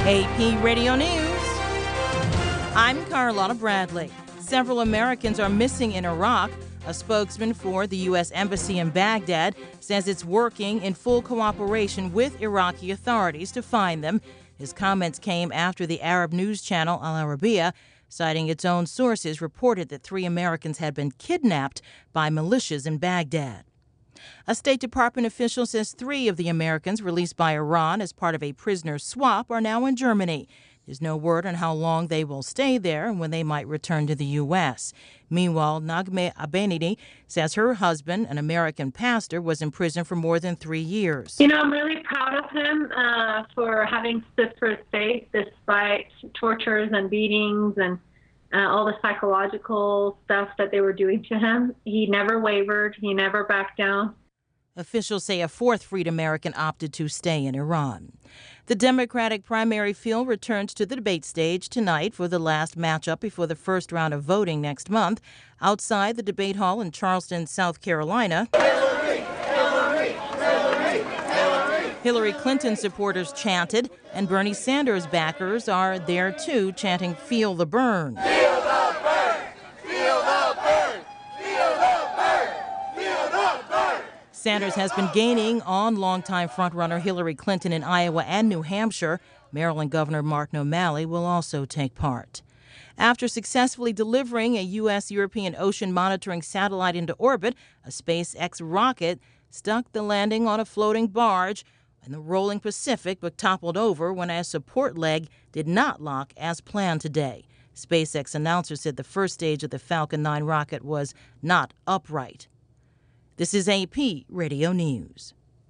AP Radio News. I'm Carlotta Bradley. Several Americans are missing in Iraq. A spokesman for the U.S. Embassy in Baghdad says it's working in full cooperation with Iraqi authorities to find them. His comments came after the Arab news channel Al Arabiya, citing its own sources, reported that 3 Americans had been kidnapped by militias in Baghdad. A State Department official says 3 of the Americans released by Iran as part of a prisoner swap are now in Germany. There's no word on how long they will stay there and when they might return to the U.S. Meanwhile, Naghmeh Abanidi says her husband, an American pastor, was in prison for more than 3 years. I'm really proud of him for having stood for his faith despite tortures and beatings and all the psychological stuff that they were doing to him. He never wavered. He never backed down. Officials say a 4th freed American opted to stay in Iran. The Democratic primary field returns to the debate stage tonight for the last matchup before the first round of voting next month. Outside the debate hall in Charleston, South Carolina, Hillary Clinton supporters chanted, and Bernie Sanders backers are there too, chanting, "Feel the burn." Feel the burn! Feel the burn! Feel the burn! Feel the burn! Sanders has been gaining on longtime frontrunner Hillary Clinton in Iowa and New Hampshire. Maryland Governor Martin O'Malley will also take part. After successfully delivering a U.S. European ocean monitoring satellite into orbit, a SpaceX rocket stuck the landing on a floating barge in the rolling Pacific but toppled over when a support leg did not lock as planned today. SpaceX announcers said the first stage of the Falcon 9 rocket was not upright. This is AP Radio News.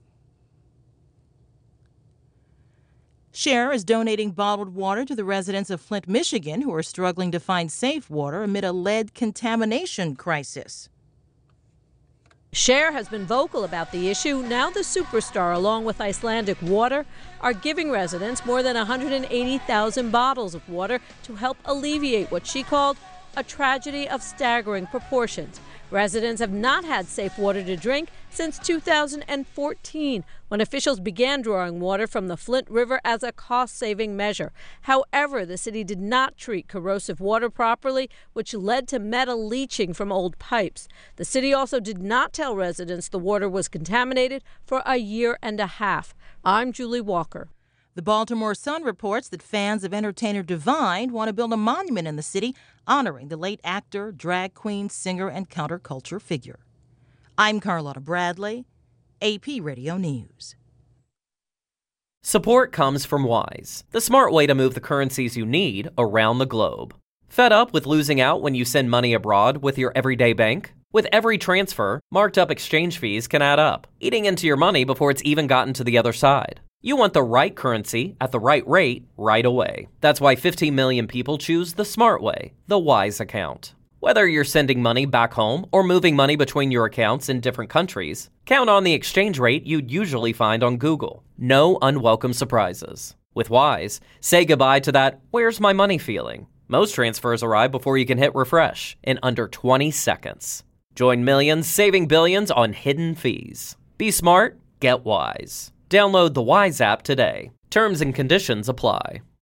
Share is donating bottled water to the residents of Flint, Michigan, who are struggling to find safe water amid a lead contamination crisis. Share has been vocal about the issue. Now the superstar, along with Icelandic Water, are giving residents more than 180,000 bottles of water to help alleviate what she called a tragedy of staggering proportions. Residents have not had safe water to drink since 2014, when officials began drawing water from the Flint River as a cost-saving measure. However, the city did not treat corrosive water properly, which led to metal leaching from old pipes. The city also did not tell residents the water was contaminated for a year and a half. I'm Julie Walker. The Baltimore Sun reports that fans of entertainer Divine want to build a monument in the city honoring the late actor, drag queen, singer, and counterculture figure. I'm Carlotta Bradley, AP Radio News. Support comes from Wise, the smart way to move the currencies you need around the globe. Fed up with losing out when you send money abroad with your everyday bank? With every transfer, marked up exchange fees can add up, eating into your money before it's even gotten to the other side. You want the right currency at the right rate right away. That's why 15 million people choose the smart way, the Wise account. Whether you're sending money back home or moving money between your accounts in different countries, count on the exchange rate you'd usually find on Google. No unwelcome surprises. With Wise, say goodbye to that "where's my money" feeling. Most transfers arrive before you can hit refresh in under 20 seconds. Join millions saving billions on hidden fees. Be smart, get Wise. Download the Wise app today. Terms and conditions apply.